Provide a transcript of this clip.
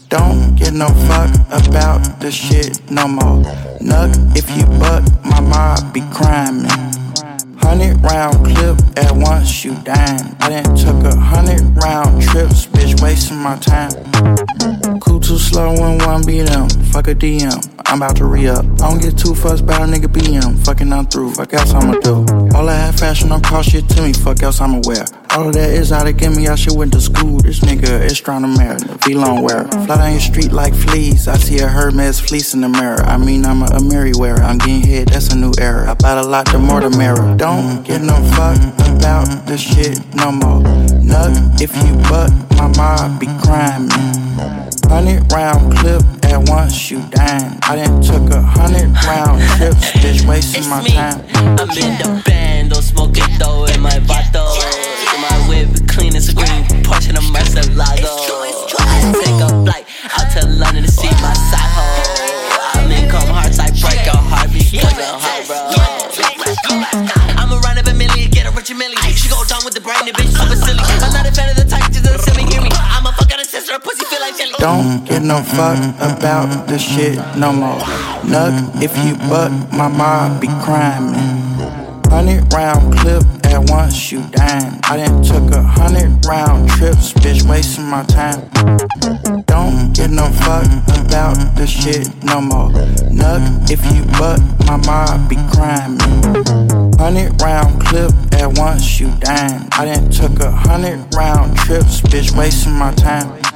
Don't get no fuck about this shit no more. Nuck, if you buck, my mob be criming. 100-round clip at once, you dying. I done took 100-round trips, bitch, wasting my time. Cool too slow when one beat them. Fuck a DM, I'm about to re-up. I don't get too fussed about a nigga BM. Fucking I'm through, fuck else I'ma do. All that half fashion don't cost shit to me, fuck else I'ma wear. All of that is how they give me, I shit went to school. This nigga is strong to marry, V-long wearer. Fly down your street like fleas, I see a Hermes fleece in the mirror. I mean I'm a Merryweather, I'm getting hit, that's a new era. I bought a lot, the more the mirror. Don't get no fuck about this shit no more. Nuck, if you buck, my mob be criming. 100-round clip at once, you dying. I done took 100-round trips, bitch, wasting my time. I'm in the band, don't smoke it though in my vato. In my whip, clean as a green Porsche and a Murcielago. Take a flight out to London to see my side hoe. I'm in come hearts, I break a heart because I'm hot, bro. I'ma run up a million, get a rich Millie. She go down with the brain, the bitch super silly. I'm not a fan of the type, just doesn't see me, hear me. I'ma fuck out a sister, her pussy feel like jelly. Don't get no fuck about this shit no more. Nuck, if you buck, my mob be criming. 100-round clip at once, you dying. I done took 100-round trips, bitch, wasting my time. Don't get no fuck about this shit no more. Nuck, if you buck, my mob be criming. 100-round clip at once, you dying. I done took 100-round trips, bitch, wasting my time.